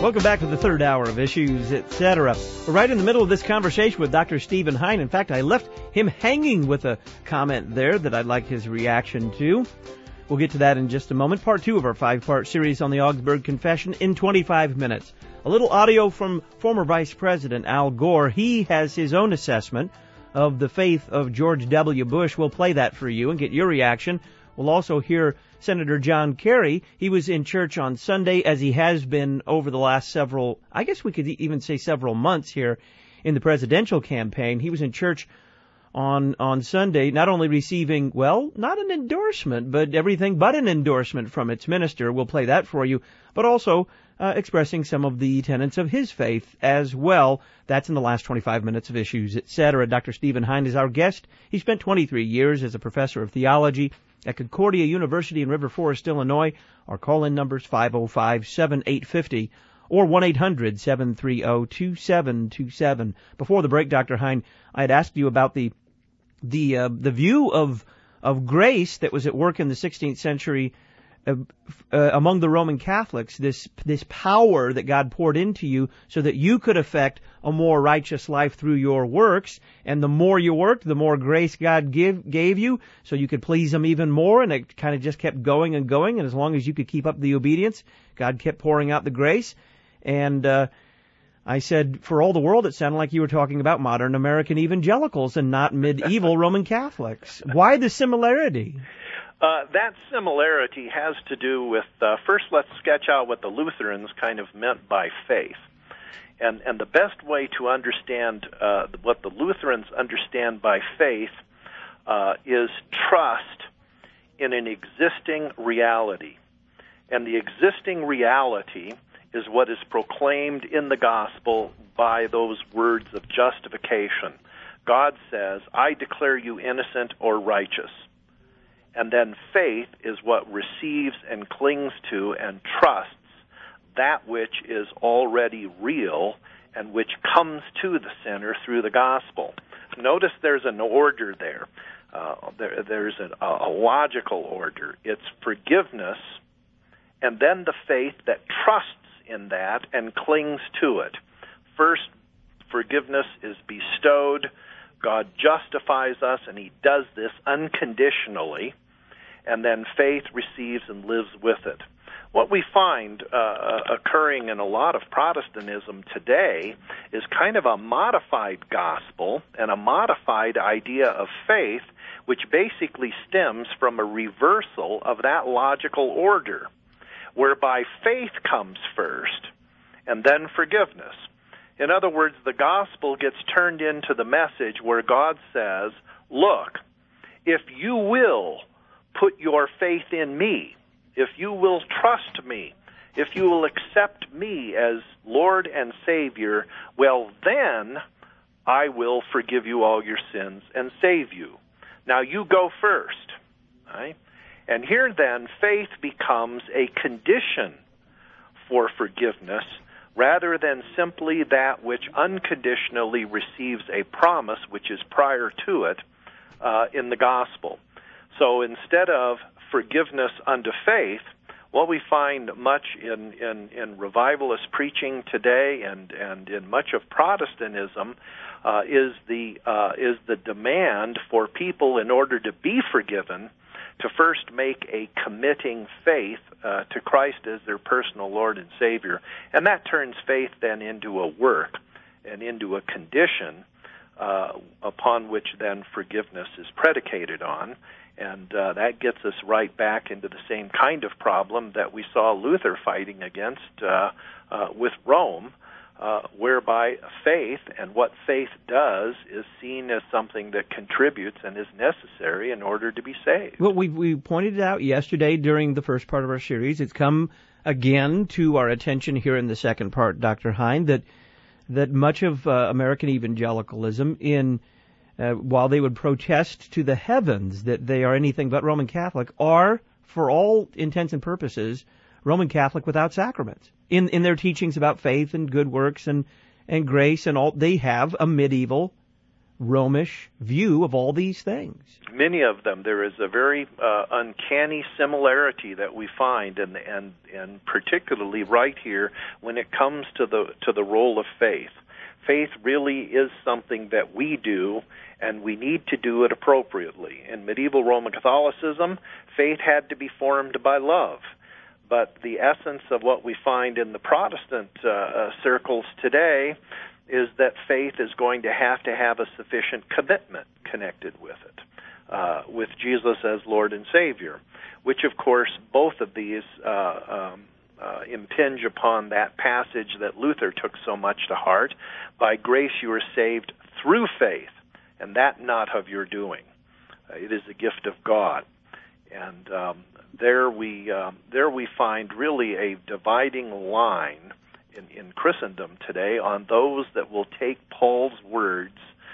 Welcome back to the third hour of Issues, Etc. We're right in the middle of this conversation with Dr. Stephen Hein. In fact, I left him hanging with a comment there that I'd like his reaction to. We'll get to that in just a moment. Part 2 of our 5-part series on the Augsburg Confession in 25 minutes. A little audio from former Vice President Al Gore. He has his own assessment of the faith of George W. Bush. We'll play that for you and get your reaction. We'll also hear Senator John Kerry. He was in church on Sunday, as he has been over the last several, I guess we could even say several months here in the presidential campaign. He was in church on Sunday, not only receiving, well, not an endorsement, but everything but an endorsement from its minister. We'll play that for you, but also expressing some of the tenets of his faith as well. That's in the last 25 minutes of Issues, Etc. Dr. Stephen Hein is our guest. He spent 23 years as a professor of theology at Concordia University in River Forest, Illinois. Our call-in number's 505-7850 or 1-800-730-2727. Before the break, Dr. Hein, I had asked you about the view of grace that was at work in the 16th century among the Roman Catholics, this power that God poured into you so that you could affect a more righteous life through your works. And the more you worked, the more grace God gave you, so you could please Him even more. And it kind of just kept going and going. And as long as you could keep up the obedience, God kept pouring out the grace. And I said, for all the world, it sounded like you were talking about modern American evangelicals and not medieval Roman Catholics. Why the similarity? That similarity has to do with, first let's sketch out what the Lutherans kind of meant by faith. And the best way to understand what the Lutherans understand by faith is trust in an existing reality. And the existing reality is what is proclaimed in the gospel by those words of justification. God says, I declare you innocent or righteous. And then faith is what receives and clings to and trusts that which is already real and which comes to the sinner through the gospel. Notice there's an order there. There's a logical order. It's forgiveness and then the faith that trusts in that and clings to it. First, forgiveness is bestowed. God justifies us, and He does this unconditionally. And then faith receives and lives with it. What we find occurring in a lot of Protestantism today is kind of a modified gospel and a modified idea of faith, which basically stems from a reversal of that logical order, whereby faith comes first and then forgiveness. In other words, the gospel gets turned into the message where God says, look, if you will put your faith in me, if you will trust me, if you will accept me as Lord and Savior, well, then I will forgive you all your sins and save you. Now you go first. Right? And here then, faith becomes a condition for forgiveness rather than simply that which unconditionally receives a promise which is prior to it in the gospel. So instead of forgiveness unto faith, what we find much in revivalist preaching today and in much of Protestantism is the demand for people, in order to be forgiven, to first make a committing faith to Christ as their personal Lord and Savior. And that turns faith then into a work and into a condition upon which then forgiveness is predicated on. And that gets us right back into the same kind of problem that we saw Luther fighting against with Rome, whereby faith and what faith does is seen as something that contributes and is necessary in order to be saved. Well, we pointed it out yesterday during the first part of our series. It's come again to our attention here in the second part, Dr. Hein, that much of American evangelicalism, while they would protest to the heavens that they are anything but Roman Catholic, are, for all intents and purposes, Roman Catholic without sacraments. In their teachings about faith and good works and grace and all, they have a medieval Romish view of all these things. Many of them. There is a very uncanny similarity that we find, and particularly right here when it comes to the role of faith. Faith really is something that we do, and we need to do it appropriately. In medieval Roman Catholicism, faith had to be formed by love. But the essence of what we find in the Protestant circles today is that faith is going to have a sufficient commitment connected with it, with Jesus as Lord and Savior, which, of course, both of these impinge upon that passage that Luther took so much to heart: by grace you are saved through faith, and that not of your doing. It is a gift of God. And there we find really a dividing line in Christendom today on those that will take Paul's words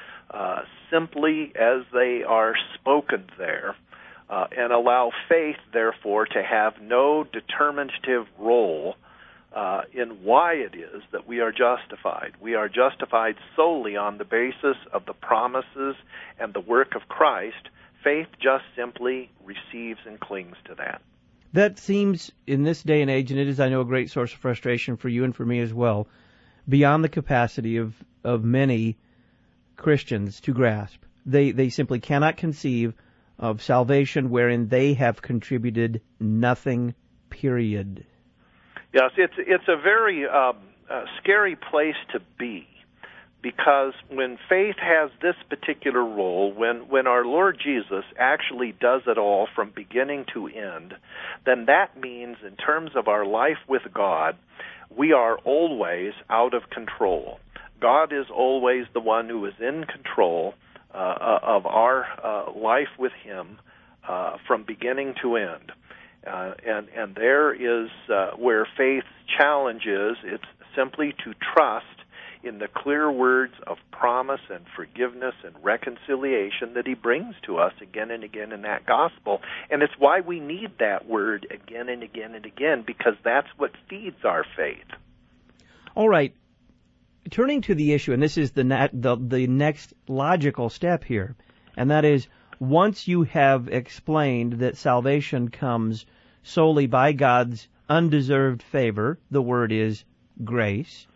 simply as they are spoken there, and allow faith, therefore, to have no determinative role in why it is that we are justified. We are justified solely on the basis of the promises and the work of Christ. Faith just simply receives and clings to that. That seems, in this day and age, and it is, I know, a great source of frustration for you and for me as well, beyond the capacity of many Christians to grasp. They simply cannot conceive of salvation wherein they have contributed nothing, period. Yes, it's a very scary place to be, because when faith has this particular role, when our Lord Jesus actually does it all from beginning to end, then that means in terms of our life with God, we are always out of control. God is always the one who is in control of our life with Him from beginning to end. And there is where faith's challenge is. It's simply to trust in the clear words of promise and forgiveness and reconciliation that He brings to us again and again in that gospel. And it's why we need that word again and again and again, because that's what feeds our faith. All right. Turning to the issue, and this is the next logical step here, and that is, once you have explained that salvation comes solely by God's undeserved favor, the word is grace,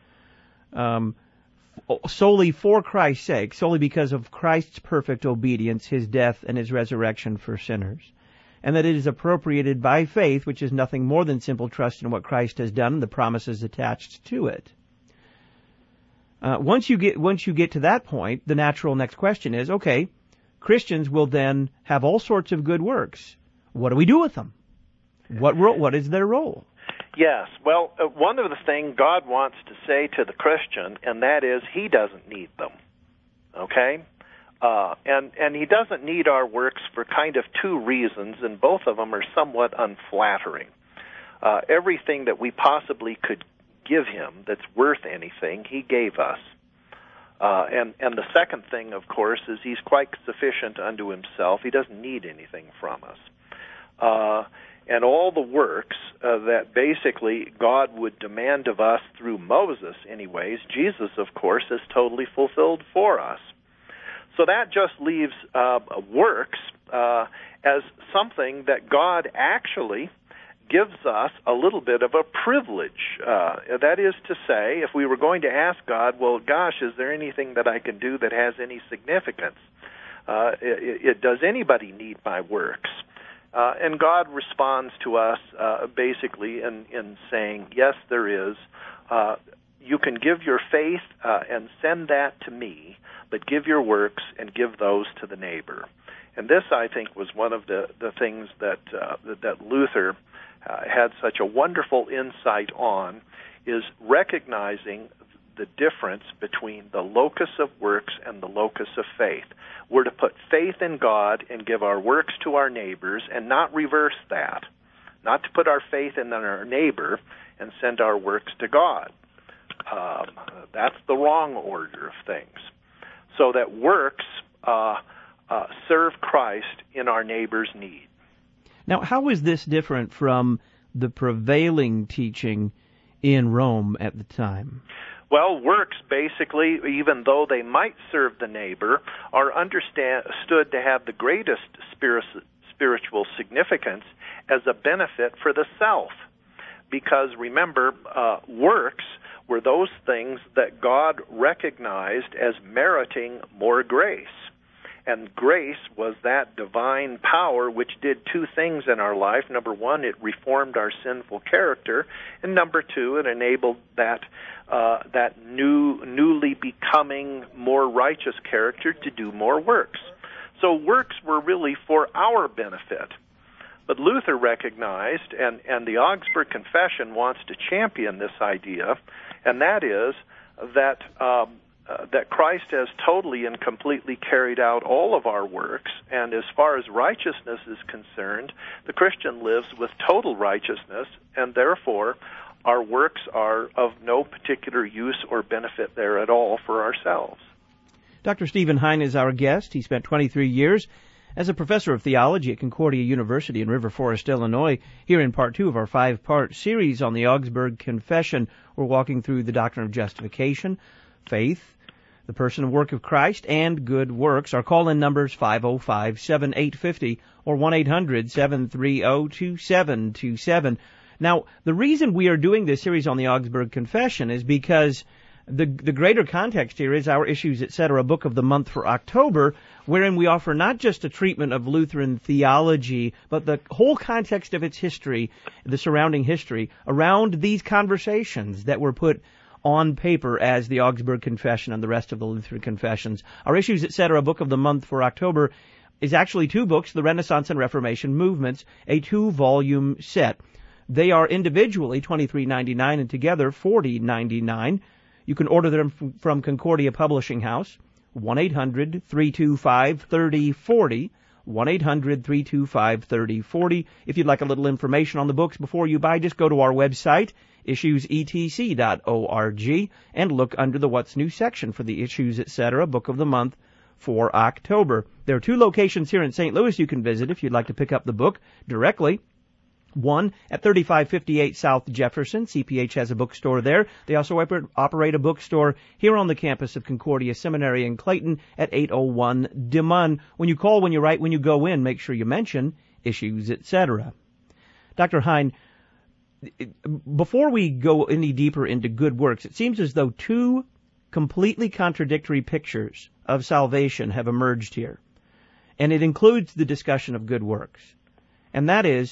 solely for Christ's sake, solely because of Christ's perfect obedience, His death and His resurrection for sinners, and that it is appropriated by faith, which is nothing more than simple trust in what Christ has done and the promises attached to it. Once you get to that point, the natural next question is, okay, Christians will then have all sorts of good works. What do we do with them? What is their role? Yes. Well, one of the things God wants to say to the Christian, and that is He doesn't need them. Okay? And He doesn't need our works for kind of two reasons, and both of them are somewhat unflattering. Everything that we possibly could give Him that's worth anything, He gave us. And the second thing, of course, is He's quite sufficient unto Himself. He doesn't need anything from us. And all the works that basically God would demand of us through Moses anyways, Jesus, of course, has totally fulfilled for us. So that just leaves works as something that God actually gives us a little bit of a privilege. That is to say, if we were going to ask God, well, gosh, is there anything that I can do that has any significance? Does anybody need my works? And God responds to us basically in saying, yes, there is. You can give your faith and send that to me, but give your works and give those to the neighbor. And this, I think, was one of the things that Luther had such a wonderful insight on, is recognizing the difference between the locus of works and the locus of faith. We're to put faith in God and give our works to our neighbors, and not reverse that. Not to put our faith in our neighbor and send our works to God. That's the wrong order of things. So that works serve Christ in our neighbor's need. Now, how is this different from the prevailing teaching in Rome at the time? Well, works basically, even though they might serve the neighbor, are understood to have the greatest spiritual significance as a benefit for the self. Because remember, works were those things that God recognized as meriting more grace. And grace was that divine power which did two things in our life. Number one, it reformed our sinful character, and number two, it enabled that newly becoming, more righteous character to do more works. So works were really for our benefit. But Luther recognized, and the Augsburg Confession wants to champion this idea, and that is that Christ has totally and completely carried out all of our works, and as far as righteousness is concerned, the Christian lives with total righteousness, and therefore our works are of no particular use or benefit there at all for ourselves. Dr. Stephen Hein is our guest. He spent 23 years as a professor of theology at Concordia University in River Forest, Illinois. Here in part 2 of our 5-part series on the Augsburg Confession, we're walking through the doctrine of justification, faith, the person and work of Christ, and good works. Our call-in number is 505-7850 or 1-800-730-2727. Now, the reason we are doing this series on the Augsburg Confession is because the greater context here is our Issues, Etc., book of the month for October, wherein we offer not just a treatment of Lutheran theology, but the whole context of its history, the surrounding history, around these conversations that were put on paper as the Augsburg Confession and the rest of the Lutheran confessions. Our Issues, Etc., book of the month for October is actually 2 books, The Renaissance and Reformation Movements, a 2-volume set. They are individually $23.99 and together $40.99. You can order them from Concordia Publishing House, 1-800-325-3040, 1-800-325-3040. If you'd like a little information on the books before you buy, just go to our website, issuesetc.org, and look under the What's New section for the Issues, Etc. book of the month for October. There are 2 locations here in St. Louis you can visit if you'd like to pick up the book directly. One at 3558 South Jefferson. CPH has a bookstore there. They also operate a bookstore here on the campus of Concordia Seminary in Clayton at 801 DeMunn. When you call, when you write, when you go in, make sure you mention Issues, Etc. Dr. Hein, before we go any deeper into good works, it seems as though 2 completely contradictory pictures of salvation have emerged here. And it includes the discussion of good works. And that is,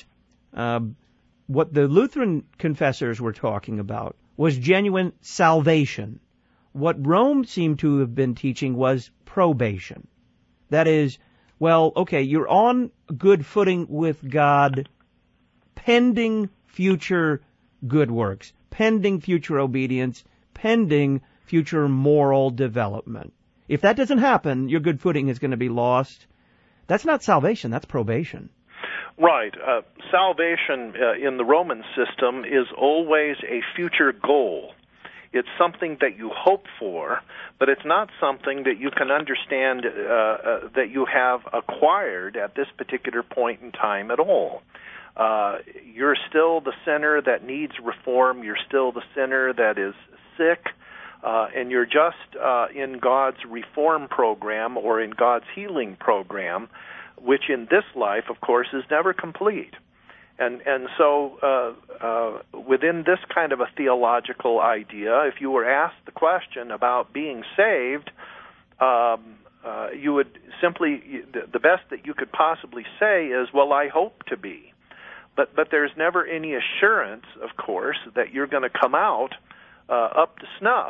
what the Lutheran confessors were talking about was genuine salvation. What Rome seemed to have been teaching was probation. That is, well, okay, you're on good footing with God pending future good works, pending future obedience, pending future moral development. If that doesn't happen, your good footing is going to be lost. That's not salvation, that's probation. Right. Salvation in the Roman system is always a future goal. It's something that you hope for, but it's not something that you can understand that you have acquired at this particular point in time at all. You're still the sinner that needs reform. You're still the sinner that is sick, and you're just in God's reform program or in God's healing program, which in this life, of course, is never complete. And so within this kind of a theological idea, if you were asked the question about being saved, you would simply, the best that you could possibly say is, well, I hope to be. But there's never any assurance, of course, that you're going to come out up to snuff.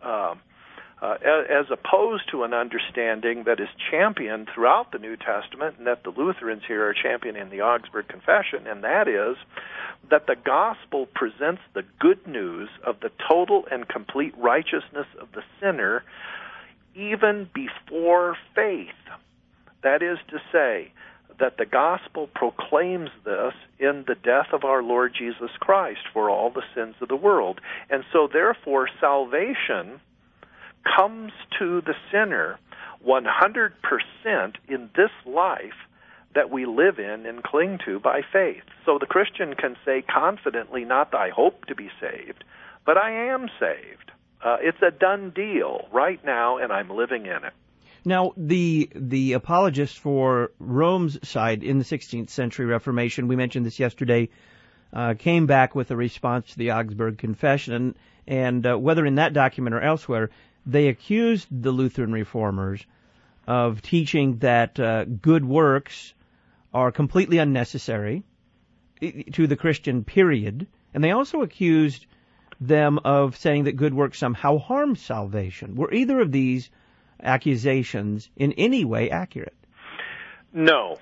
As opposed to an understanding that is championed throughout the New Testament, and that the Lutherans here are championing the Augsburg Confession, and that is that the gospel presents the good news of the total and complete righteousness of the sinner even before faith. That is to say, that the gospel proclaims this in the death of our Lord Jesus Christ for all the sins of the world. And so therefore salvation comes to the sinner 100% in this life that we live in and cling to by faith. So the Christian can say confidently, not I hope to be saved, but I am saved. It's a done deal right now, and I'm living in it. Now, the apologists for Rome's side in the 16th century Reformation, we mentioned this yesterday, came back with a response to the Augsburg Confession, and whether in that document or elsewhere, they accused the Lutheran reformers of teaching that good works are completely unnecessary to the Christian period, and they also accused them of saying that good works somehow harm salvation. Were either of these accusations in any way accurate? No.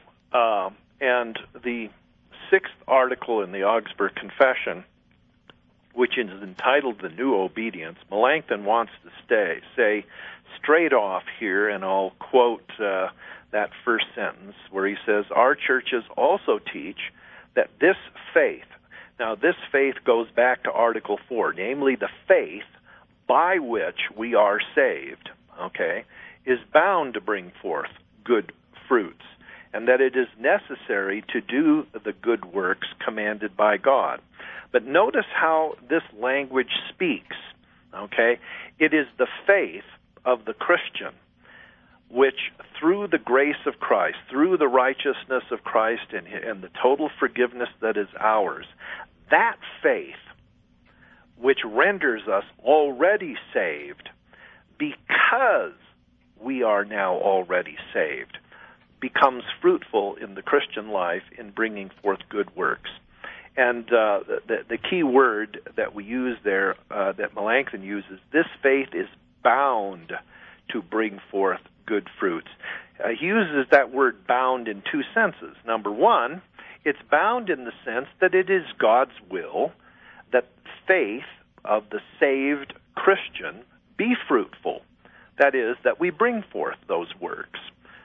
And the 6th article in the Augsburg Confession, which is entitled The New Obedience, Melanchthon wants to say straight off here, and I'll quote that first sentence where he says, "Our churches also teach that this faith," now this faith goes back to Article 4, namely the faith by which we are saved, okay, is bound to bring forth good fruits, and that it is necessary to do the good works commanded by God. But notice how this language speaks, okay? It is the faith of the Christian which, through the grace of Christ, through the righteousness of Christ and the total forgiveness that is ours, that faith which renders us already saved because we are now already saved, becomes fruitful in the Christian life in bringing forth good works. And the key word that we use there, that Melanchthon uses, this faith is bound to bring forth good fruits. He uses that word bound in two senses. Number one, it's bound in the sense that it is God's will that faith of the saved Christian be fruitful. That is, that we bring forth those works.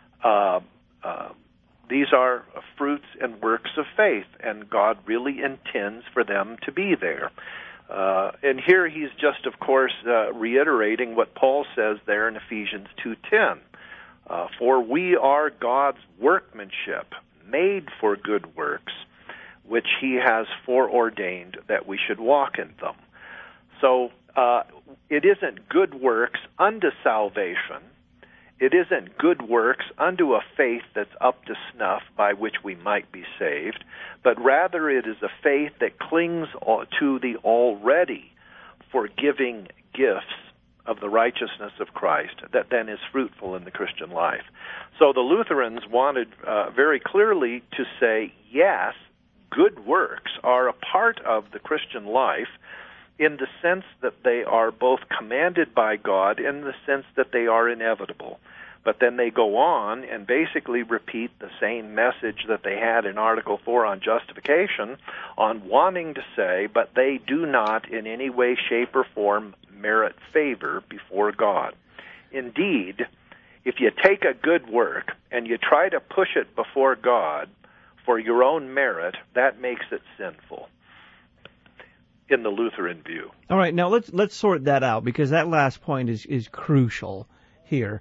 These are fruits and works of faith, and God really intends for them to be there. And here he's just, of course, reiterating what Paul says there in Ephesians 2:10. For we are God's workmanship, made for good works, which he has foreordained that we should walk in them. So it isn't good works unto salvation. It isn't good works unto a faith that's up to snuff by which we might be saved, but rather it is a faith that clings to the already forgiving gifts of the righteousness of Christ that then is fruitful in the Christian life. So the Lutherans wanted very clearly to say, yes, good works are a part of the Christian life in the sense that they are both commanded by God, in the sense that they are inevitable. But then they go on and basically repeat the same message that they had in Article 4 on justification, on wanting to say, but they do not in any way, shape, or form merit favor before God. Indeed, if you take a good work and you try to push it before God for your own merit, that makes it sinful in the Lutheran view. All right, now let's sort that out, because that last point is crucial here.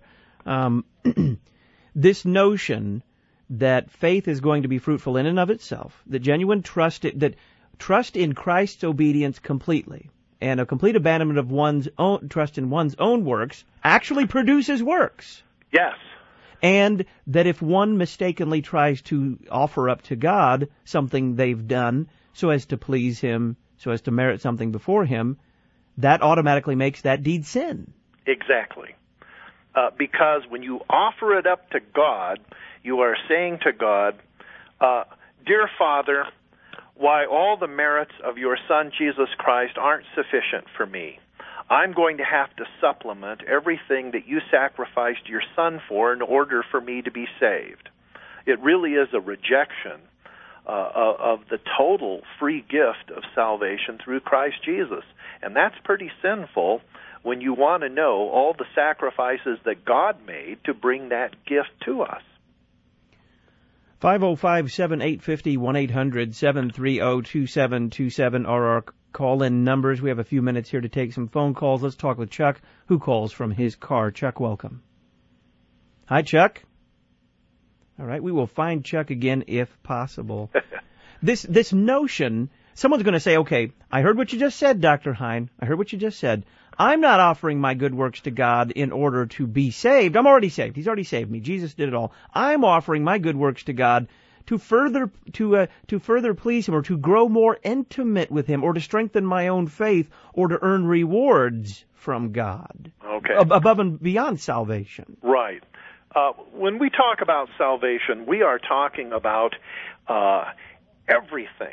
This notion that faith is going to be fruitful in and of itself, that genuine trust in Christ's obedience completely, and a complete abandonment of one's own trust in one's own works actually produces works. Yes. And that if one mistakenly tries to offer up to God something they've done so as to please Him, so as to merit something before Him, that automatically makes that deed sin. Exactly. Because when you offer it up to God, you are saying to God, Dear Father, why all the merits of your Son, Jesus Christ, aren't sufficient for me. I'm going to have to supplement everything that you sacrificed your Son for in order for me to be saved. It really is a rejection of the total free gift of salvation through Christ Jesus. And that's pretty sinful when you want to know all the sacrifices that God made to bring that gift to us. 505-7850, 1-800-730-2727 are our call-in numbers. We have a few minutes here to take some phone calls. Let's talk with Chuck, who calls from his car. Chuck, welcome. Hi, Chuck. All right, we will find Chuck again if possible. This notion, someone's going to say, okay, I heard what you just said, Dr. Hein. I heard what you just said. I'm not offering my good works to God in order to be saved. I'm already saved. He's already saved me. Jesus did it all. I'm offering my good works to God to further please Him, or to grow more intimate with Him, or to strengthen my own faith, or to earn rewards from God. Okay. Above and beyond salvation. Right. When we talk about salvation, we are talking about everything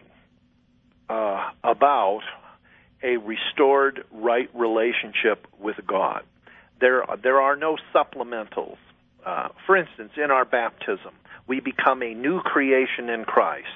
about a restored right relationship with God. There are no supplementals. For instance, in our baptism, we become a new creation in Christ.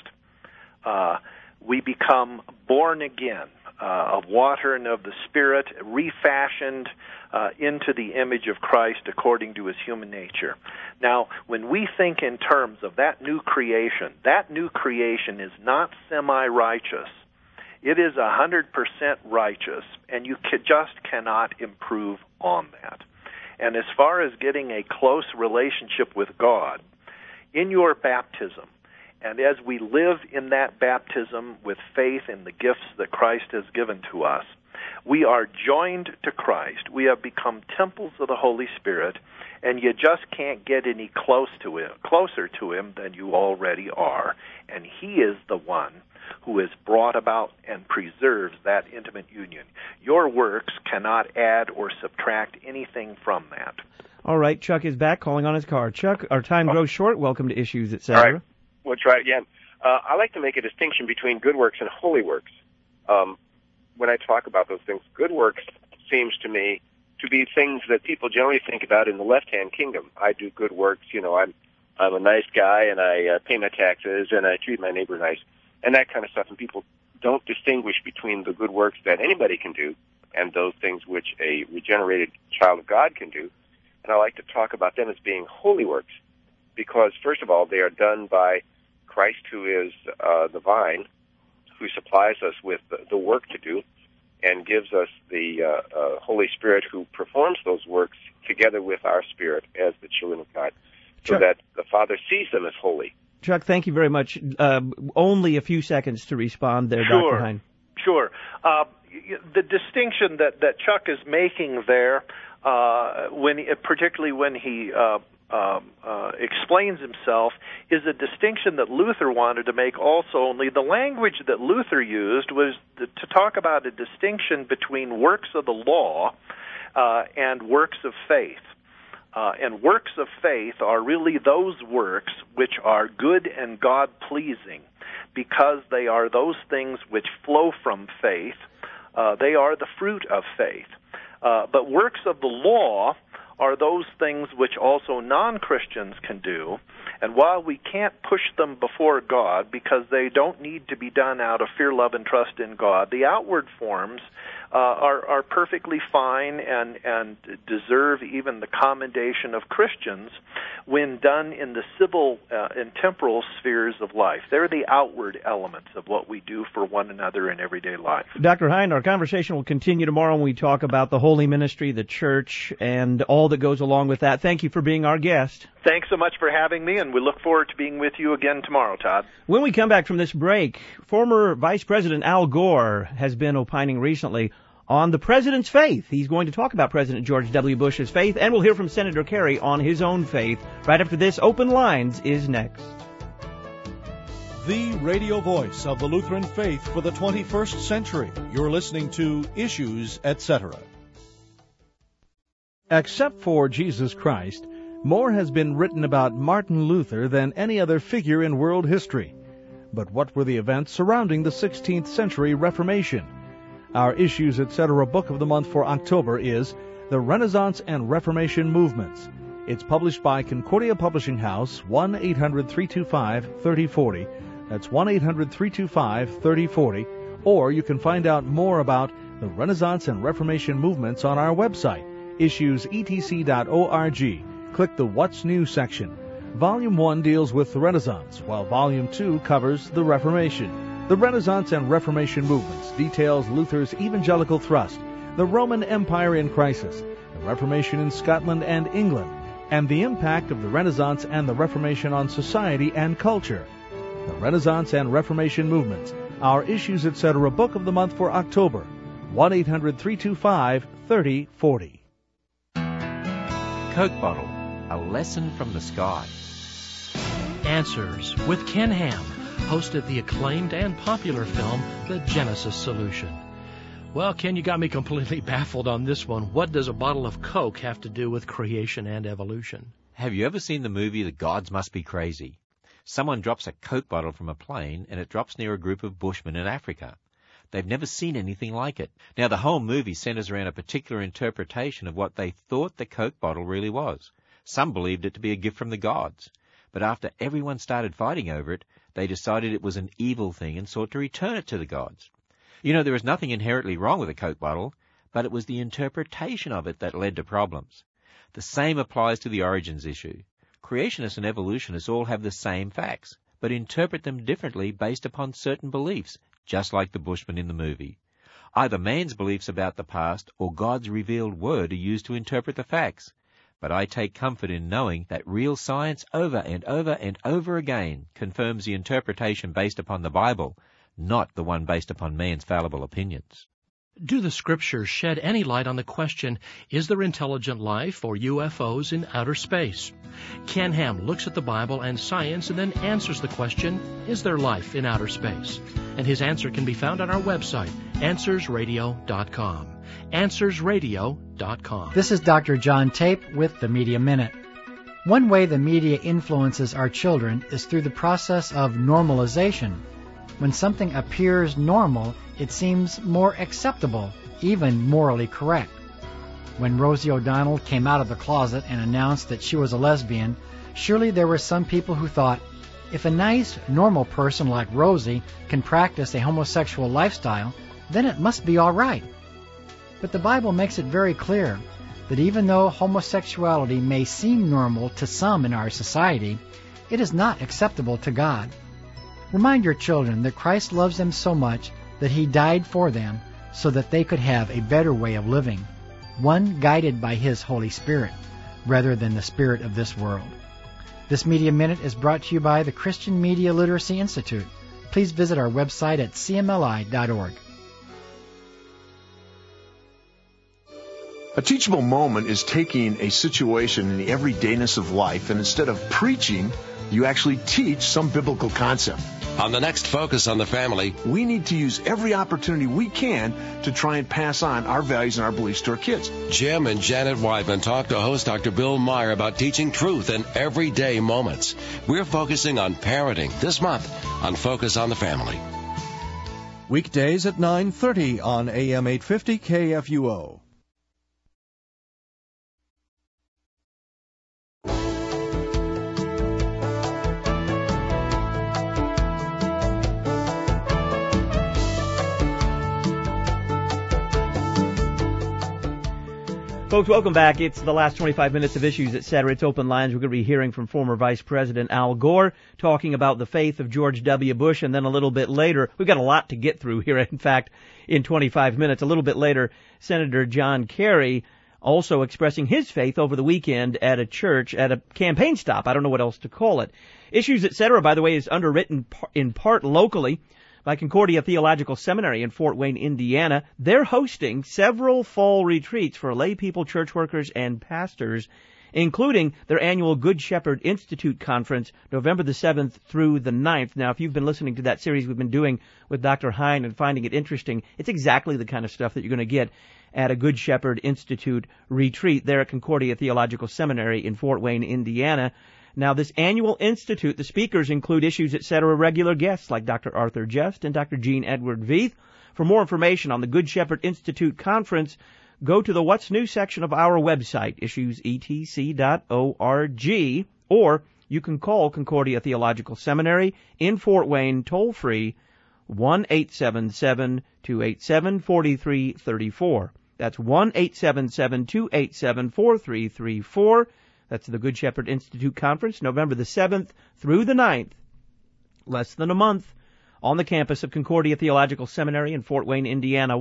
We become born again of water and of the Spirit, refashioned into the image of Christ according to His human nature. Now, when we think in terms of that new creation is not semi-righteous. It is 100% righteous, and you just cannot improve on that. And as far as getting a close relationship with God, in your baptism, and as we live in that baptism with faith in the gifts that Christ has given to us, we are joined to Christ. We have become temples of the Holy Spirit, and you just can't get any closer to Him than you already are. And He is the one who has brought about and preserves that intimate union. Your works cannot add or subtract anything from that. All right, Chuck is back calling on his car. Chuck, our time grows short. Welcome to Issues, Etc. All right, we'll try it again. I like to make a distinction between good works and holy works. When I talk about those things, good works seems to me to be things that people generally think about in the left-hand kingdom. I do good works, I'm a nice guy, and I pay my taxes, and I treat my neighbor nice, and that kind of stuff. And people don't distinguish between the good works that anybody can do and those things which a regenerated child of God can do. And I like to talk about them as being holy works because, first of all, they are done by Christ, who is the vine, who supplies us with the work to do and gives us the Holy Spirit, who performs those works together with our spirit as the children of God, so that the Father sees them as holy. Chuck, thank you very much. Only a few seconds to respond there, Sure. Dr. Hein. Sure. The distinction that Chuck is making there, particularly when he explains himself, is a distinction that Luther wanted to make also, only the language that Luther used was to talk about a distinction between works of the law and works of faith. And works of faith are really those works which are good and God-pleasing because they are those things which flow from faith. They are the fruit of faith. But works of the law are those things which also non-Christians can do, and while we can't push them before God because they don't need to be done out of fear, love, and trust in God, the outward forms are perfectly fine and deserve even the commendation of Christians when done in the civil and temporal spheres of life. They're the outward elements of what we do for one another in everyday life. Dr. Hein, our conversation will continue tomorrow when we talk about the holy ministry, the church, and all that goes along with that. Thank you for being our guest. Thanks so much for having me, and we look forward to being with you again tomorrow, Todd. When we come back from this break, former Vice President Al Gore has been opining recently on the president's faith. He's going to talk about President George W. Bush's faith, and we'll hear from Senator Kerry on his own faith. Right after this, Open Lines is next. The radio voice of the Lutheran faith for the 21st century. You're listening to Issues, Etc. Except for Jesus Christ, more has been written about Martin Luther than any other figure in world history. But what were the events surrounding the 16th century Reformation? Our Issues, Etc. book of the month for October is The Renaissance and Reformation Movements. It's published by Concordia Publishing House, 1-800-325-3040. That's 1-800-325-3040. Or you can find out more about the Renaissance and Reformation movements on our website, issuesetc.org. Click the What's New section. Volume 1 deals with the Renaissance, while Volume 2 covers the Reformation. The Renaissance and Reformation movements details Luther's evangelical thrust, the Roman Empire in crisis, the Reformation in Scotland and England, and the impact of the Renaissance and the Reformation on society and culture. The Renaissance and Reformation movements, our Issues, Etc. book of the month for October. 1-800-325-3040. Coke bottle, a lesson from the sky. Answers with Ken Ham, host of the acclaimed and popular film, The Genesis Solution. Well, Ken, you got me completely baffled on this one. What does a bottle of Coke have to do with creation and evolution? Have you ever seen the movie The Gods Must Be Crazy? Someone drops a Coke bottle from a plane and it drops near a group of bushmen in Africa. They've never seen anything like it. Now, the whole movie centers around a particular interpretation of what they thought the Coke bottle really was. Some believed it to be a gift from the gods. But after everyone started fighting over it, they decided it was an evil thing and sought to return it to the gods. You know, there was nothing inherently wrong with a Coke bottle, but it was the interpretation of it that led to problems. The same applies to the origins issue. Creationists and evolutionists all have the same facts, but interpret them differently based upon certain beliefs, just like the Bushmen in the movie. Either man's beliefs about the past or God's revealed word are used to interpret the facts. But I take comfort in knowing that real science over and over and over again confirms the interpretation based upon the Bible, not the one based upon man's fallible opinions. Do the Scriptures shed any light on the question, is there intelligent life or UFOs in outer space? Ken Ham looks at the Bible and science and then answers the question, is there life in outer space? And his answer can be found on our website, AnswersRadio.com. AnswersRadio.com. This is Dr. John Tape with the Media Minute. One way the media influences our children is through the process of normalization. When something appears normal, it seems more acceptable, even morally correct. When Rosie O'Donnell came out of the closet and announced that she was a lesbian, surely there were some people who thought, if a nice, normal person like Rosie can practice a homosexual lifestyle, then it must be all right. But the Bible makes it very clear that even though homosexuality may seem normal to some in our society, it is not acceptable to God. Remind your children that Christ loves them so much that He died for them so that they could have a better way of living, one guided by His Holy Spirit, rather than the spirit of this world. This Media Minute is brought to you by the Christian Media Literacy Institute. Please visit our website at cmli.org. A teachable moment is taking a situation in the everydayness of life, and instead of preaching, you actually teach some biblical concept. On the next Focus on the Family, we need to use every opportunity we can to try and pass on our values and our beliefs to our kids. Jim and Janet Weidman talk to host Dr. Bill Meyer about teaching truth in everyday moments. We're focusing on parenting this month on Focus on the Family. Weekdays at 9:30 on AM 850 KFUO. Folks, welcome back. It's the last 25 minutes of Issues Etc. It's Open Lines. We're going to be hearing from former Vice President Al Gore, talking about the faith of George W. Bush, and then a little bit later, we've got a lot to get through here, in fact, in 25 minutes. A little bit later, Senator John Kerry also expressing his faith over the weekend at a church, at a campaign stop. I don't know what else to call it. Issues Etc., by the way, is underwritten in part locally by Concordia Theological Seminary in Fort Wayne, Indiana. They're hosting several fall retreats for lay people, church workers, and pastors, including their annual Good Shepherd Institute Conference, November the 7th through the 9th. Now, if you've been listening to that series we've been doing with Dr. Hine and finding it interesting, it's exactly the kind of stuff that you're going to get at a Good Shepherd Institute retreat there at Concordia Theological Seminary in Fort Wayne, Indiana. Now, this annual institute, the speakers include Issues Etc. regular guests like Dr. Arthur Just and Dr. Gene Edward Veith. For more information on the Good Shepherd Institute Conference, go to the What's New section of our website, issuesetc.org, or you can call Concordia Theological Seminary in Fort Wayne toll-free 1-877-287-4334. That's 1-877-287-4334. That's the Good Shepherd Institute Conference, November the 7th through the 9th, less than a month, on the campus of Concordia Theological Seminary in Fort Wayne, Indiana,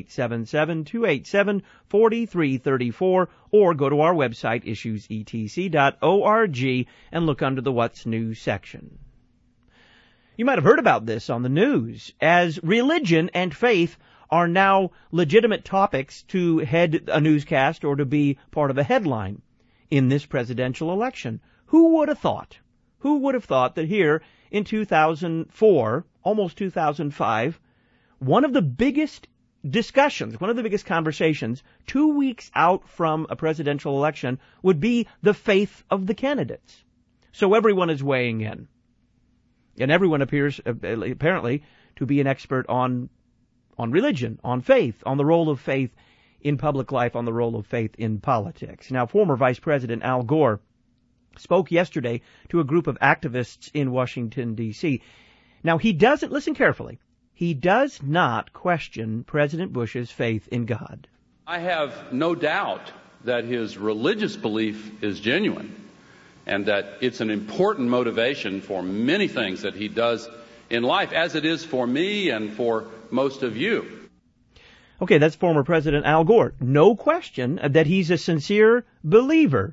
1-877-287-4334, or go to our website, issuesetc.org, and look under the What's New section. You might have heard about this on the news, as religion and faith are now legitimate topics to head a newscast or to be part of a headline in this presidential election. Who would have thought? Who would have thought that here in 2004, almost 2005, one of the biggest discussions, one of the biggest conversations 2 weeks out from a presidential election would be the faith of the candidates. So everyone is weighing in. And everyone appears apparently to be an expert on religion, on faith, on the role of faith in public life, on the role of faith in politics. Now, former Vice President Al Gore spoke yesterday to a group of activists in Washington, D.C. Now, he doesn't, listen carefully, he does not question President Bush's faith in God. I have no doubt that his religious belief is genuine and that it's an important motivation for many things that he does in life, as it is for me and for most of you. Okay, that's former President Al Gore. No question that he's a sincere believer.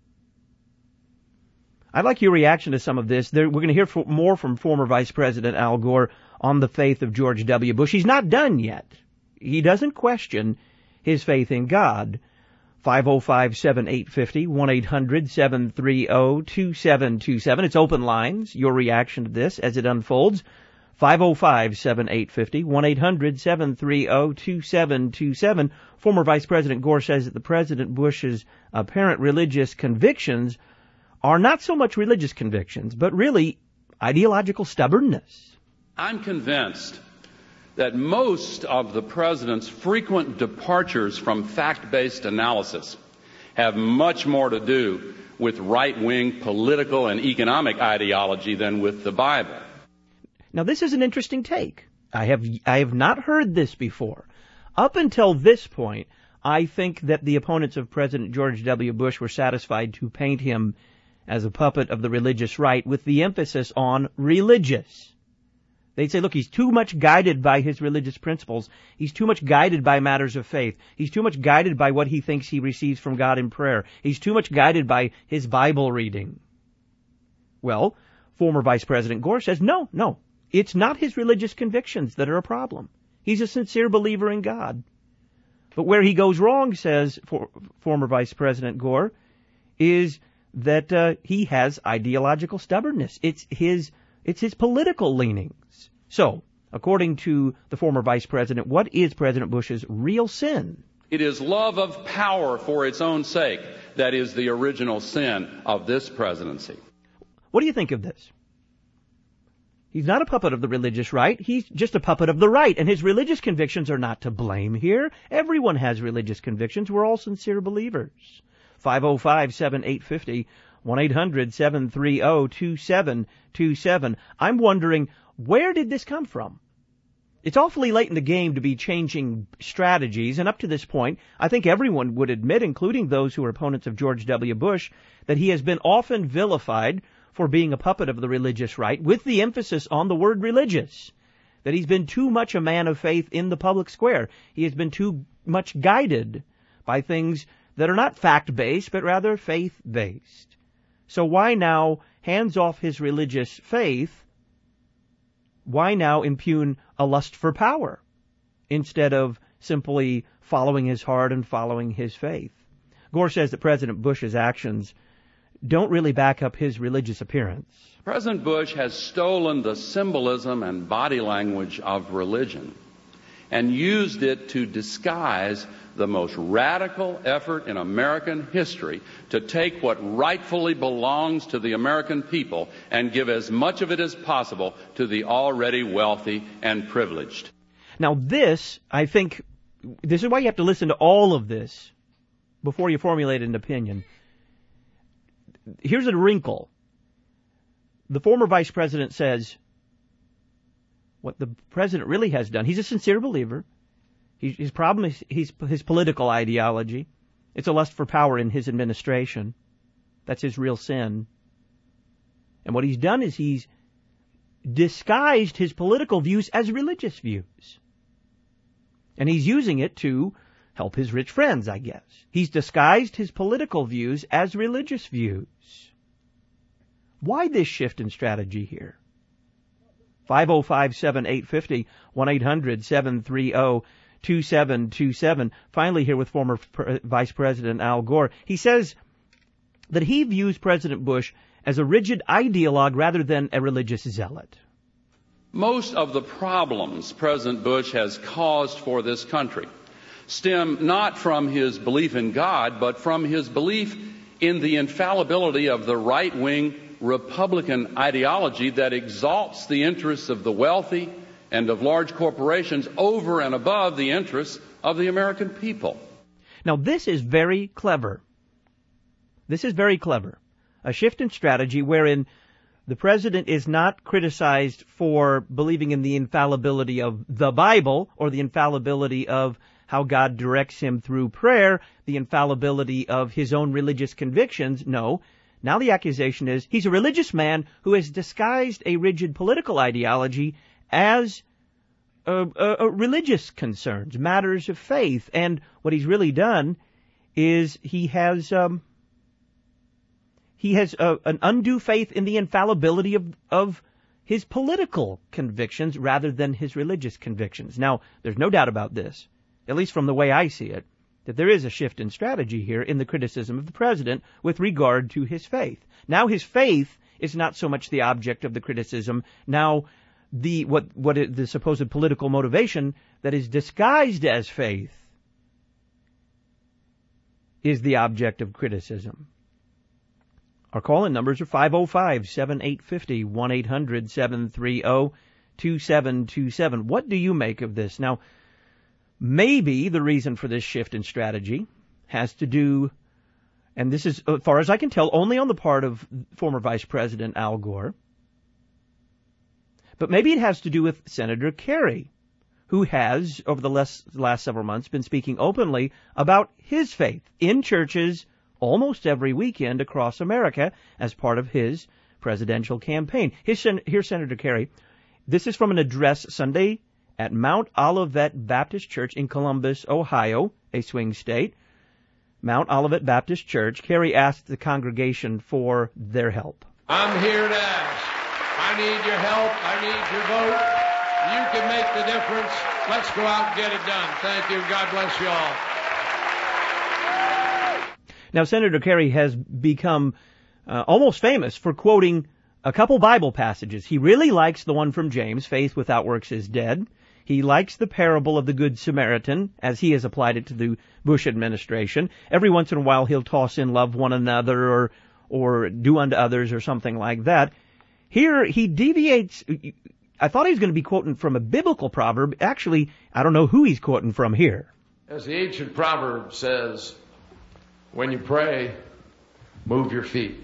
I'd like your reaction to some of this. We're going to hear more from former Vice President Al Gore on the faith of George W. Bush. He's not done yet. He doesn't question his faith in God. 505-7850, 1-800-730-2727. It's open lines. Your reaction to this as it unfolds. 505-7850, 1-800-730-2727. Former Vice President Gore says that the President Bush's apparent religious convictions are not so much religious convictions, but really ideological stubbornness. I'm convinced that most of the president's frequent departures from fact-based analysis have much more to do with right-wing political and economic ideology than with the Bible. Now, this is an interesting take. I have not heard this before. Up until this point, I think that the opponents of President George W. Bush were satisfied to paint him as a puppet of the religious right with the emphasis on religious. They'd say, look, he's too much guided by his religious principles. He's too much guided by matters of faith. He's too much guided by what he thinks he receives from God in prayer. He's too much guided by his Bible reading. Well, former Vice President Gore says, no. It's not his religious convictions that are a problem. He's a sincere believer in God. But where he goes wrong, says former Vice President Gore, is that he has ideological stubbornness. It's his political leanings. So, according to the former vice president, what is President Bush's real sin? It is love of power for its own sake that is the original sin of this presidency. What do you think of this? He's not a puppet of the religious right. He's just a puppet of the right. And his religious convictions are not to blame here. Everyone has religious convictions. We're all sincere believers. 505-7850, 1-800-730-2727. I'm wondering, where did this come from? It's awfully late in the game to be changing strategies, and up to this point, I think everyone would admit, including those who are opponents of George W. Bush, that he has been often vilified for being a puppet of the religious right, with the emphasis on the word religious, that he's been too much a man of faith in the public square. He has been too much guided by things that are not fact-based, but rather faith-based. So why now, hands off his religious faith, why now impugn a lust for power instead of simply following his heart and following his faith? Gore says that President Bush's actions don't really back up his religious appearance. President Bush has stolen the symbolism and body language of religion and used it to disguise the most radical effort in American history to take what rightfully belongs to the American people and give as much of it as possible to the already wealthy and privileged. Now this, I think, this is why you have to listen to all of this before you formulate an opinion. Here's a wrinkle. The former vice president says what the president really has done. He's a sincere believer. His problem is his political ideology. It's a lust for power in his administration. That's his real sin. And what he's done is he's disguised his political views as religious views. And he's using it to help his rich friends, I guess. He's disguised his political views as religious views. Why this shift in strategy here? 505-7850, 2727. Finally, here with former Vice President Al Gore. He says that he views President Bush as a rigid ideologue rather than a religious zealot. Most of the problems President Bush has caused for this country stem not from his belief in God, but from his belief in the infallibility of the right-wing Republican ideology that exalts the interests of the wealthy and of large corporations over and above the interests of the American people. Now, this is very clever. This is very clever. A shift in strategy wherein the president is not criticized for believing in the infallibility of the Bible or the infallibility of how God directs him through prayer, the infallibility of his own religious convictions. No. Now the accusation is he's a religious man who has disguised a rigid political ideology as religious concerns, matters of faith. And what he's really done is he has an undue faith in the infallibility of his political convictions rather than his religious convictions. Now, there's no doubt about this, at least from the way I see it, that there is a shift in strategy here in the criticism of the president with regard to his faith. Now his faith is not so much the object of the criticism. Now the supposed political motivation that is disguised as faith is the object of criticism. Our call-in numbers are 505-7850, 1-800-730-2727. What do you make of this? Now, maybe the reason for this shift in strategy has to do, and this is, as far as I can tell, only on the part of former Vice President Al Gore, but maybe it has to do with Senator Kerry, who has, over the last several months, been speaking openly about his faith in churches almost every weekend across America as part of his presidential campaign. Here's Senator Kerry. This is from an address Sunday at Mount Olivet Baptist Church in Columbus, Ohio, a swing state. Mount Olivet Baptist Church. Kerry asked the congregation for their help. I'm here to ask. I need your help. I need your vote. You can make the difference. Let's go out and get it done. Thank you. God bless you all. Now, Senator Kerry has become almost famous for quoting a couple Bible passages. He really likes the one from James, faith without works is dead. He likes the parable of the Good Samaritan, as he has applied it to the Bush administration. Every once in a while he'll toss in love one another or do unto others or something like that. Here he deviates. I thought he was going to be quoting from a biblical proverb. Actually, I don't know who he's quoting from here. As the ancient proverb says, when you pray, move your feet.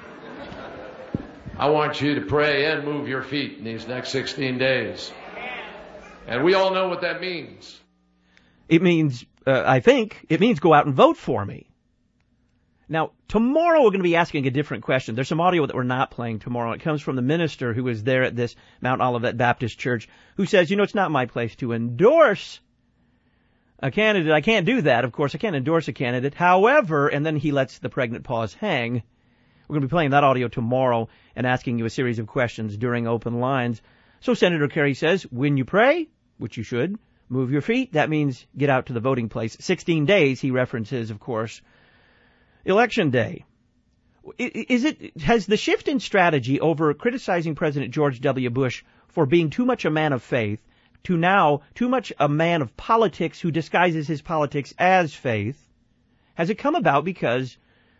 I want you to pray and move your feet in these next 16 days. And we all know what that means. It means, I think, it means go out and vote for me. Now, tomorrow we're going to be asking a different question. There's some audio that we're not playing tomorrow. It comes from the minister who is there at this Mount Olivet Baptist Church who says, it's not my place to endorse a candidate. I can't do that. Of course, I can't endorse a candidate. However, and then he lets the pregnant pause hang. We're going to be playing that audio tomorrow and asking you a series of questions during open lines. So Senator Kerry says, when you pray, which you should, move your feet. That means get out to the voting place. 16 days, he references, of course, Election Day. Has the shift in strategy over criticizing President George W. Bush for being too much a man of faith to now too much a man of politics who disguises his politics as faith, has it come about because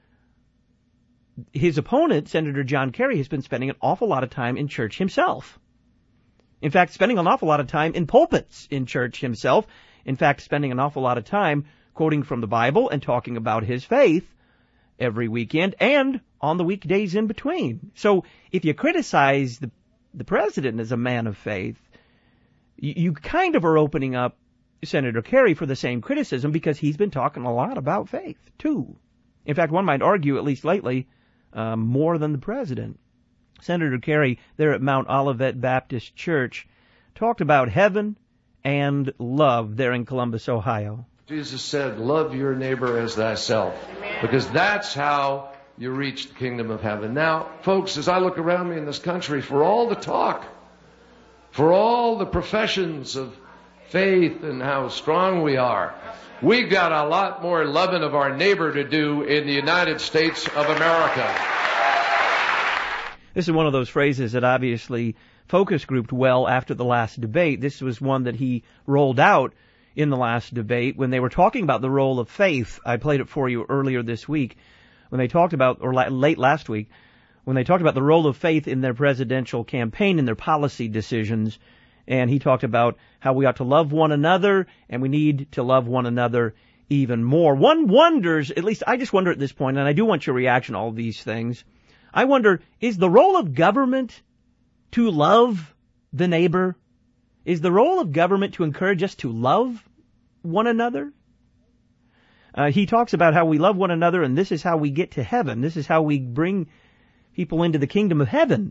his opponent, Senator John Kerry, has been spending an awful lot of time in church himself? In fact, spending an awful lot of time in pulpits in church himself. In fact, spending an awful lot of time quoting from the Bible and talking about his faith every weekend and on the weekdays in between. So if you criticize the president as a man of faith, you kind of are opening up Senator Kerry for the same criticism because he's been talking a lot about faith, too. In fact, one might argue, at least lately, more than the president. Senator Kerry, there at Mount Olivet Baptist Church, talked about heaven and love there in Columbus, Ohio. Jesus said, love your neighbor as thyself, because that's how you reach the kingdom of heaven. Now, folks, as I look around me in this country, for all the talk, for all the professions of faith and how strong we are. We've got a lot more loving of our neighbor to do in the United States of America. This is one of those phrases that obviously focus grouped well after the last debate. This was one that he rolled out in the last debate when they were talking about the role of faith. I played it for you earlier this week when they talked about, or late last week, when they talked about the role of faith in their presidential campaign and their policy decisions. And he talked about how we ought to love one another, and we need to love one another even more. One wonders, at least I just wonder at this point, and I do want your reaction to all of these things, I wonder, is the role of government to love the neighbor? Is the role of government to encourage us to love one another? He talks about how we love one another, and this is how we get to heaven. This is how we bring people into the kingdom of heaven.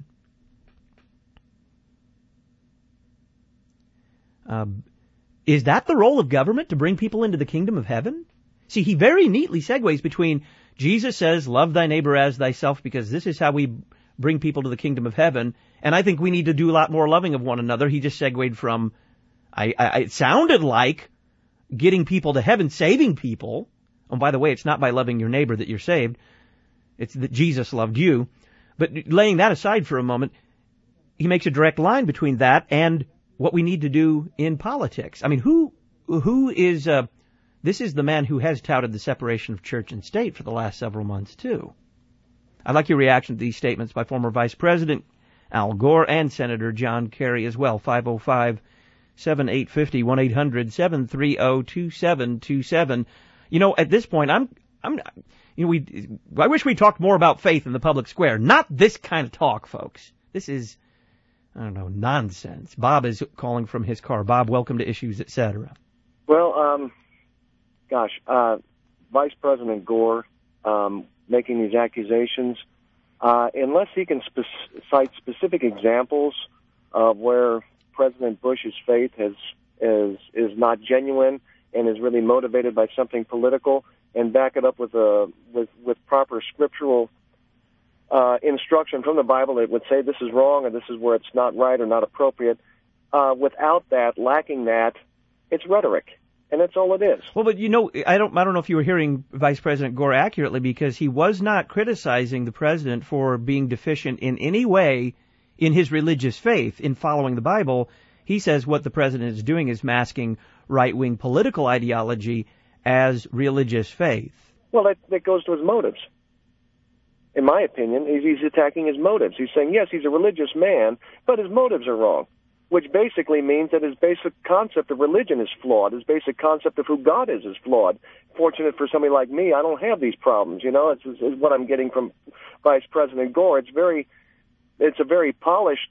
Is that the role of government, to bring people into the kingdom of heaven? See, he very neatly segues between Jesus says, love thy neighbor as thyself, because this is how we bring people to the kingdom of heaven. And I think we need to do a lot more loving of one another. He just segued from, it sounded like getting people to heaven, saving people. And by the way, it's not by loving your neighbor that you're saved. It's that Jesus loved you. But laying that aside for a moment, he makes a direct line between that and what we need to do in politics. I mean, who is, this is the man who has touted the separation of church and state for the last several months, too. I'd like your reaction to these statements by former Vice President Al Gore and Senator John Kerry as well. 505-7850, 1-800-730-2727. You know, at this point, I wish we talked more about faith in the public square. Not this kind of talk, folks. This is, I don't know, nonsense. Bob is calling from his car. Bob, welcome to Issues, Etc. Well, Vice President Gore making these accusations, unless he can cite specific examples of where President Bush's faith is not genuine and is really motivated by something political, and back it up with proper scriptural instruction from the Bible that would say this is wrong or this is where it's not right or not appropriate. Without that, lacking that, it's rhetoric. And that's all it is. Well, but you know, I don't know if you were hearing Vice President Gore accurately, because he was not criticizing the president for being deficient in any way in his religious faith, in following the Bible. He says what the president is doing is masking right-wing political ideology as religious faith. Well, that goes to his motives. In my opinion, he's attacking his motives. He's saying, yes, he's a religious man, but his motives are wrong, which basically means that his basic concept of religion is flawed. His basic concept of who God is flawed. Fortunate for somebody like me, I don't have these problems. You know, it's what I'm getting from Vice President Gore. It's a very polished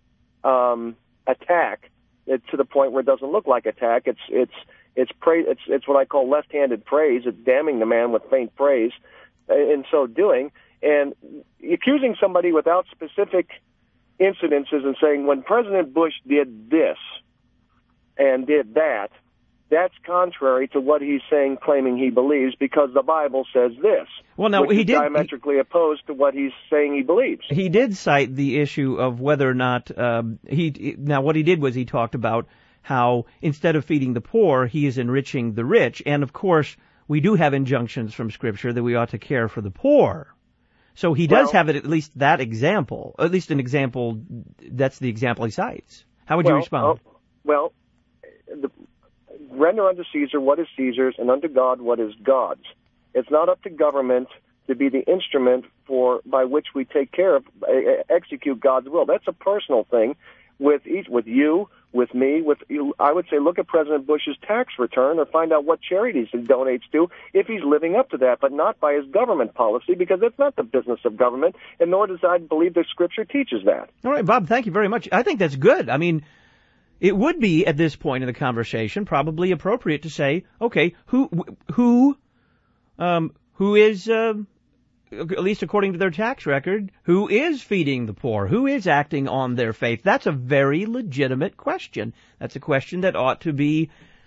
attack to the point where it doesn't look like attack. It's what I call left-handed praise. It's damning the man with faint praise in so doing, and accusing somebody without specific incidences and saying when President Bush did this and did that, that's contrary to what he's saying, claiming he believes, because the Bible says this. Well, now which is diametrically opposed to what he's saying he believes. He did cite the issue of whether or not now what he did was he talked about how instead of feeding the poor, he is enriching the rich, and of course we do have injunctions from Scripture that we ought to care for the poor. So he does have at least that example, at least an example. That's the example he cites. How would you respond? Render unto Caesar what is Caesar's, and unto God what is God's. It's not up to government to be the instrument by which we take care of, execute God's will. That's a personal thing with you, with me, with you. I would say look at President Bush's tax return or find out what charities he donates to if he's living up to that, but not by his government policy, because that's not the business of government, and nor does I believe the Scripture teaches that. All right, Bob, thank you very much. I think that's good. I mean, it would be, at this point in the conversation, probably appropriate to say, okay, who is, at least according to their tax record, who is feeding the poor? Who is acting on their faith? That's a very legitimate question. That's a question that ought to be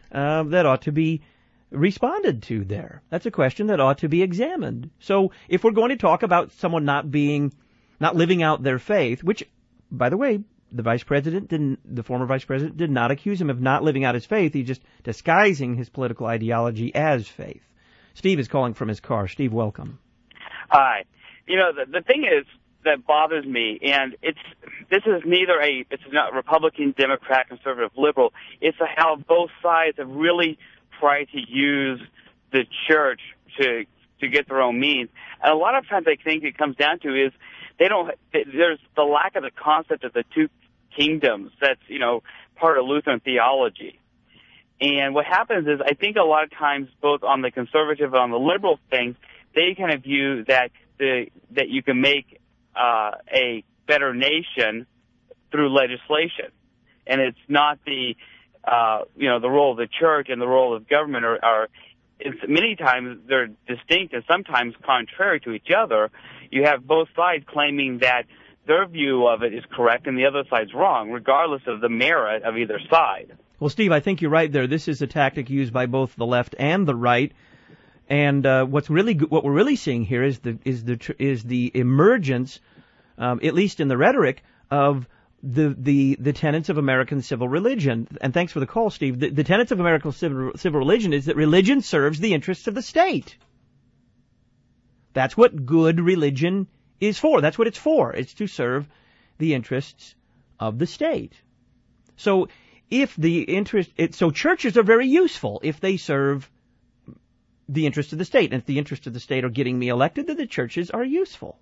responded to there. That's a question that ought to be examined. So if we're going to talk about someone not living out their faith, which, by the way, the former vice president did not accuse him of not living out his faith. He's just disguising his political ideology as faith. Steve is calling from his car. Steve, welcome. Hi. You know, the thing is that bothers me, and this is not Republican, Democrat, conservative, liberal. It's how both sides have really tried to use the church to get their own means. And a lot of times I think it comes down to is there's the lack of the concept of the two kingdoms. That's, part of Lutheran theology. And what happens is I think a lot of times both on the conservative and on the liberal things, they kind of view that you can make a better nation through legislation. And it's not the role of the church and the role of government it's many times they're distinct and sometimes contrary to each other. You have both sides claiming that their view of it is correct and the other side's wrong, regardless of the merit of either side. Well, Steve, I think you're right there. This is a tactic used by both the left and the right. And what we're really seeing here is the emergence, at least in the rhetoric, of the tenets of American civil religion. And thanks for the call, Steve. The tenets of American civil religion is that religion serves the interests of the state. That's what good religion is for. That's what it's for. It's to serve the interests of the state. So so churches are very useful if they serve the interests of the state. And if the interests of the state are getting me elected, then the churches are useful.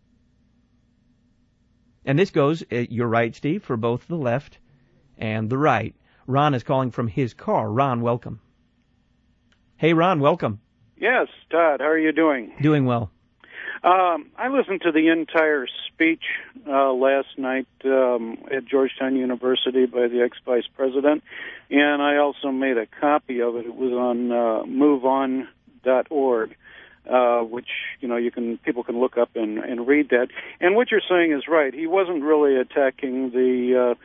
And this goes, you're right, Steve, for both the left and the right. Ron is calling from his car. Ron, welcome. Hey, Ron, welcome. Yes, Todd, how are you doing? Doing well. I listened to the entire speech last night at Georgetown University by the ex-vice president, and I also made a copy of it. It was on moveon.org. Which people can look up and read that. And what you're saying is right. He wasn't really attacking the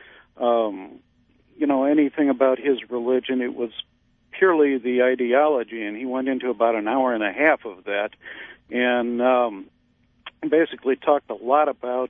anything about his religion. It was purely the ideology, and he went into about an hour and a half of that, and basically talked a lot about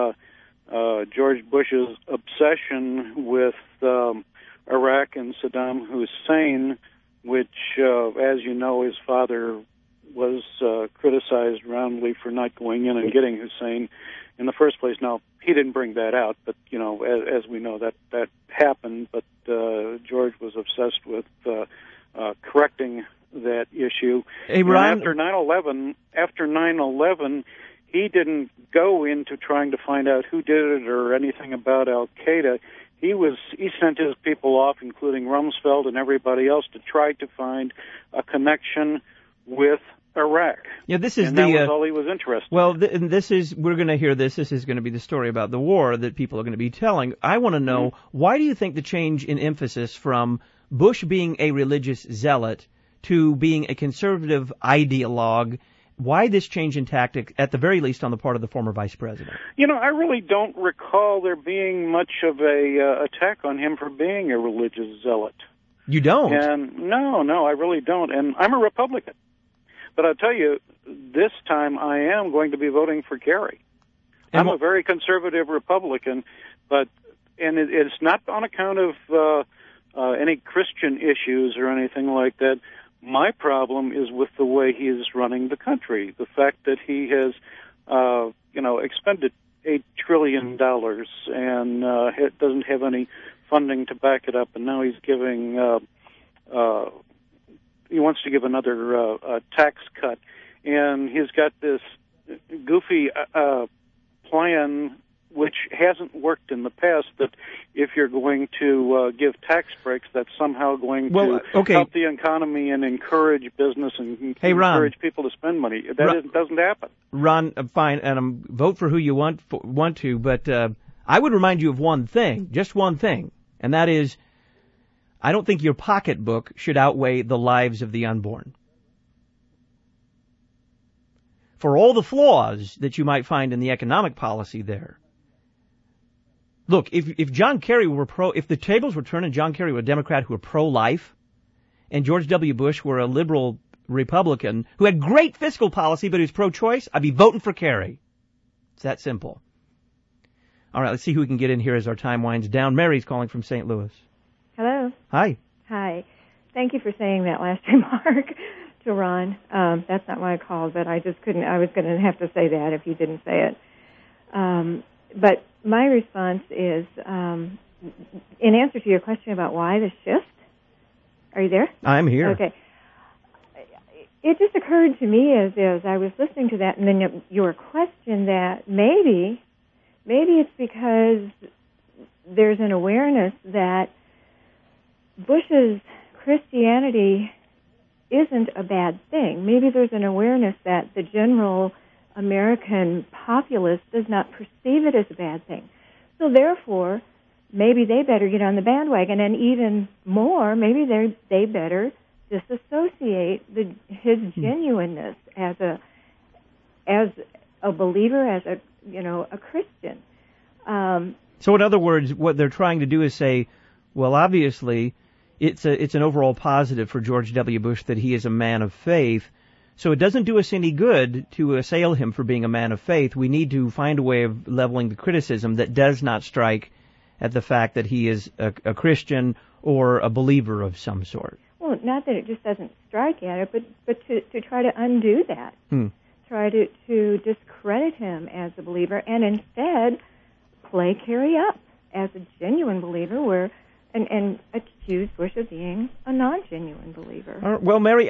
George Bush's obsession with Iraq and Saddam Hussein, which, as you know, his father was criticized roundly for not going in and getting Hussein in the first place. Now, he didn't bring that out, but, as we know, that happened. But George was obsessed with correcting that issue. Hey, Ron, after 9/11, he didn't go into trying to find out who did it or anything about Al-Qaeda. He sent his people off, including Rumsfeld and everybody else, to try to find a connection with Iraq. Yeah, that was all he was interested in. Well, we're going to hear this. This is going to be the story about the war that people are going to be telling. I want to know, why do you think the change in emphasis from Bush being a religious zealot to being a conservative ideologue, why this change in tactic, at the very least, on the part of the former vice president? I really don't recall there being much of a attack on him for being a religious zealot. You don't? And no, I really don't. And I'm a Republican. But I'll tell you, this time I am going to be voting for Kerry. I'm a very conservative Republican, and it's not on account of any Christian issues or anything like that. My problem is with the way he is running the country. The fact that he has, expended $8 trillion and doesn't have any funding to back it up, and now he's giving he wants to give another tax cut, and he's got this goofy plan which hasn't worked in the past, that if you're going to give tax breaks, that's somehow going to help the economy and encourage business and encourage people to spend money. That doesn't happen. Ron, fine, and vote for who you want to, but I would remind you of one thing, just one thing, and that is, I don't think your pocketbook should outweigh the lives of the unborn. For all the flaws that you might find in the economic policy there, look, if John Kerry were if the tables were turned and John Kerry were a Democrat who were pro-life, and George W. Bush were a liberal Republican who had great fiscal policy but who was pro-choice, I'd be voting for Kerry. It's that simple. All right, let's see who we can get in here as our time winds down. Mary's calling from St. Louis. Hello. Hi. Hi. Thank you for saying that last remark to Ron. That's not why I called, but I just couldn't. I was going to have to say that if you didn't say it. But my response is, in answer to your question about why the shift. Are you there? I'm here. Okay. It just occurred to me as I was listening to that, and then your question that maybe it's because there's an awareness that Bush's Christianity isn't a bad thing. Maybe there's an awareness that the general American populace does not perceive it as a bad thing. So therefore, maybe they better get on the bandwagon, and even more, maybe they better disassociate his genuineness as a believer, as a Christian. So in other words, what they're trying to do is say, well, obviously, it's an overall positive for George W. Bush that he is a man of faith. So it doesn't do us any good to assail him for being a man of faith. We need to find a way of leveling the criticism that does not strike at the fact that he is a Christian or a believer of some sort. Well, not that it just doesn't strike at it, but to try to undo that. Try to discredit him as a believer and instead play Kerry up as a genuine believer and accuse Bush of being a non-genuine believer. Well, Mary,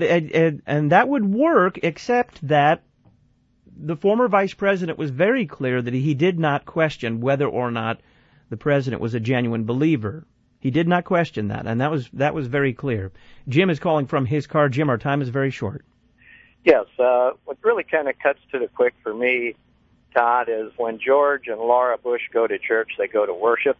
and that would work, except that the former vice president was very clear that he did not question whether or not the president was a genuine believer. He did not question that, and that was very clear. Jim is calling from his car. Jim, our time is very short. Yes, what really kind of cuts to the quick for me, Todd, is when George and Laura Bush go to church, they go to worship.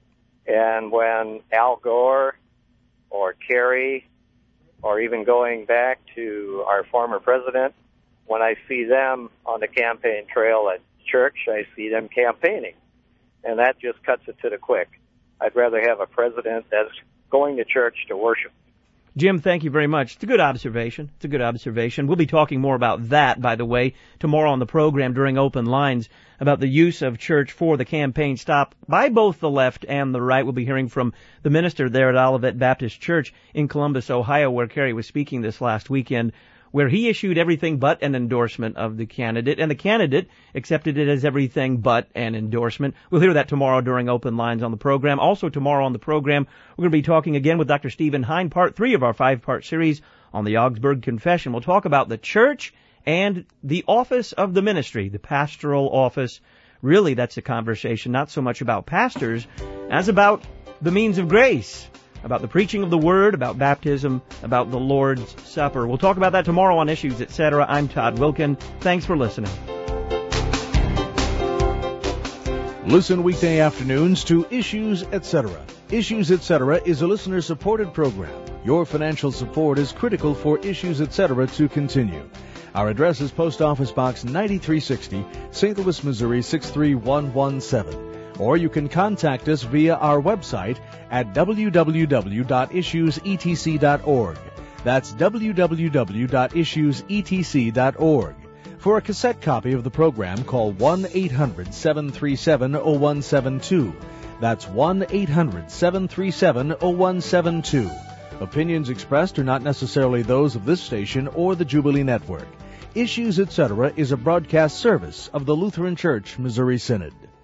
And when Al Gore or Kerry, or even going back to our former president, when I see them on the campaign trail at church, I see them campaigning. And that just cuts it to the quick. I'd rather have a president that's going to church to worship. Jim, thank you very much. It's a good observation. We'll be talking more about that, by the way, tomorrow on the program during Open Lines, about the use of church for the campaign stop by both the left and the right. We'll be hearing from the minister there at Olivet Baptist Church in Columbus, Ohio, where Kerry was speaking this last weekend, where he issued everything but an endorsement of the candidate, and the candidate accepted it as everything but an endorsement. We'll hear that tomorrow during Open Lines on the program. Also tomorrow on the program, we're going to be talking again with Dr. Stephen Hein, part 3 of our 5-part series on the Augsburg Confession. We'll talk about the church and the office of the ministry, the pastoral office. Really, that's a conversation not so much about pastors as about the means of grace, about the preaching of the Word, about baptism, about the Lord's Supper. We'll talk about that tomorrow on Issues, Etc. I'm Todd Wilkin. Thanks for listening. Listen weekday afternoons to Issues, Etc. Issues, Etc. is a listener-supported program. Your financial support is critical for Issues, Etc. to continue. Our address is Post Office Box 9360, St. Louis, Missouri 63117. Or you can contact us via our website at www.issuesetc.org. That's www.issuesetc.org. For a cassette copy of the program, call 1-800-737-0172. That's 1-800-737-0172. Opinions expressed are not necessarily those of this station or the Jubilee Network. Issues, Etc. is a broadcast service of the Lutheran Church Missouri Synod.